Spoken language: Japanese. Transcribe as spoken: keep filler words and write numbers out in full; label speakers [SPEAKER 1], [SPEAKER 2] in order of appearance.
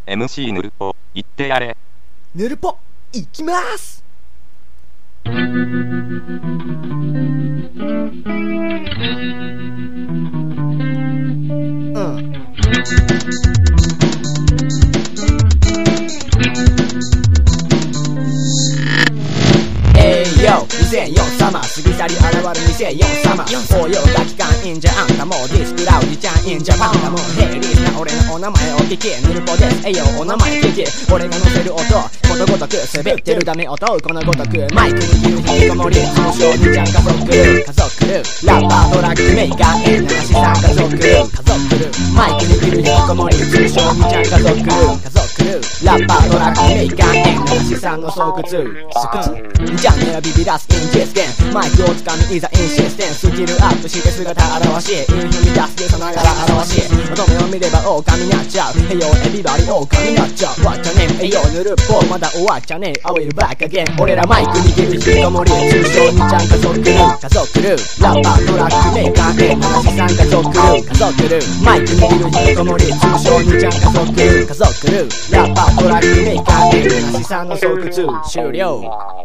[SPEAKER 1] エムシー ぬるぽ言ってやれ。
[SPEAKER 2] ぬるぽいきます。うんえいよにせんよんサマー過ぎ去り現るにせんよんサマー応用が期間いいんじゃあんたもうディスクラウジちゃんいいんじゃパンダもヘイリースな俺のお名前を聞きぬるぽですえいよお名前聞き俺が乗せる音ことごとく滑ってるダメ音このごとくマイクにいる引きこもり通称にちゃん家族クルー家族クルーラッパートラックメーカー変なしさん家族クルー家族クルーマイクにいる引きこもり通称にちゃん家族クルー家族クルーラッパートラックメーカー変なしさんの巣窟巣窟じゃねえビビらすインディスゲンマイクをつかみいざインシステンスキルアップして姿現しイン踏み出すでさながら表し乙女を見れば狼になっちゃうへよエビバリ狼になっちゃう What's your name えよぬるっぽまだ終わっちゃねえ I will back again 俺らマイク握る引きこもり通称にちゃん家族クルー家族クルーラッパートラックメーカー変なしさん家族クルー家族クルーマイク握る引きこもり通称にちゃん家族クルー家族クルーラッパートラックメーカー変なしさんの巣窟終了